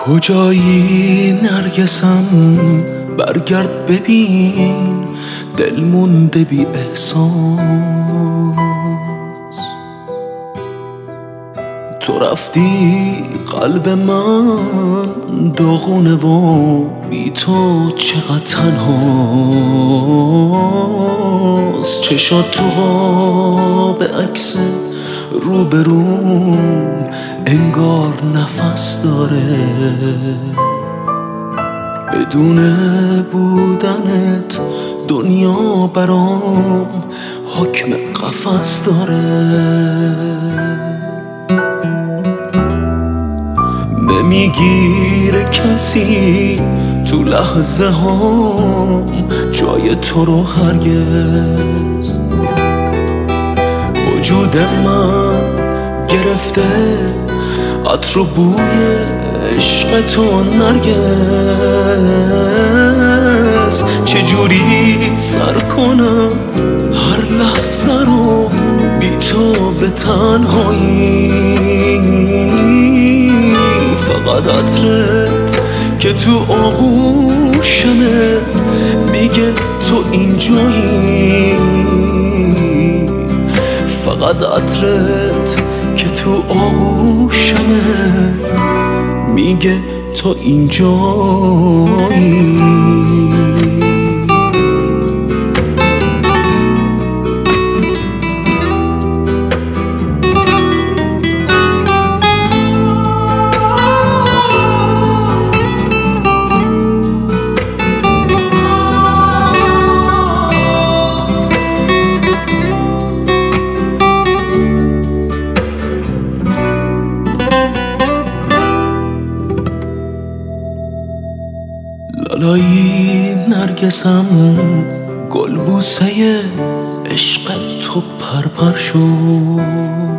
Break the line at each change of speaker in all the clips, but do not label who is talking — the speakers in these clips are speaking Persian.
کجایی نرگسم برگرد ببین، دل مونده بی احساس. تو رفتی قلب من داغونه و بی تو چقدر تنهاست. چشات تو قاب عکس روبروم انگار نفس داره، بدون بودنت دنیا برام حکم قفس داره. نمیگیره کسی تو لحظه هام جای تو رو هرگز. وجود من گرفته عطر و بوی عشق تو نرگس. چجوری سر کنم هر لحظه رو بی تو به تنهایی؟ فقط عطرت که تو آغوشمه میگه تو اینجایی. فقط عطرت که تو آغوشمه میگه تو اینجایی. لالایی نرگسم گل بوسه عشق تو پرپر شد.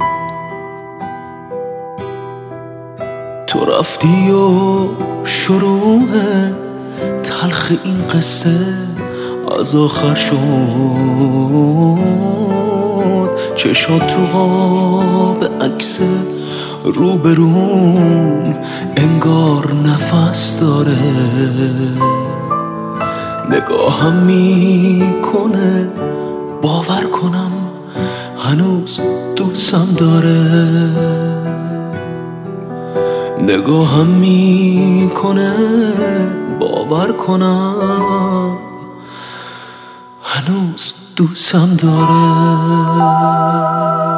تو رفتی و شروع تلخ این قصه از آخر شد. چشات تو قاب عکس روبروم انگار نفس داره، نگاهم میکنه باور کنم هنوز دوستم داره. نگاهم میکنه باور کنم هنوز دوستم داره.